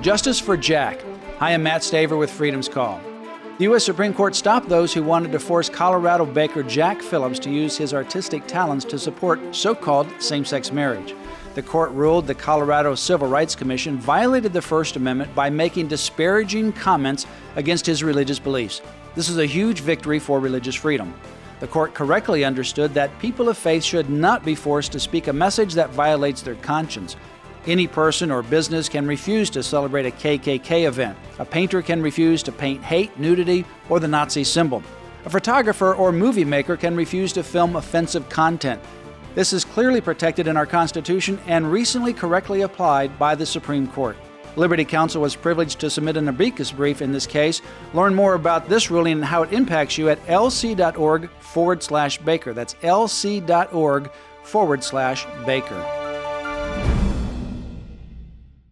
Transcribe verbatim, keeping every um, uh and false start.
Justice for Jack. Hi, I'm Matt Staver with Freedom's Call. The U S Supreme Court stopped those who wanted to force Colorado baker Jack Phillips to use his artistic talents to support so-called same-sex marriage. The court ruled the Colorado Civil Rights Commission violated the First Amendment by making disparaging comments against his religious beliefs. This is a huge victory for religious freedom. The court correctly understood that people of faith should not be forced to speak a message that violates their conscience. Any person or business can refuse to celebrate a K K K event. A painter can refuse to paint hate, nudity, or the Nazi symbol. A photographer or movie maker can refuse to film offensive content. This is clearly protected in our Constitution and recently correctly applied by the Supreme Court. Liberty Counsel was privileged to submit an amicus brief in this case. Learn more about this ruling and how it impacts you at lc.org forward slash Baker. That's lc.org forward slash Baker.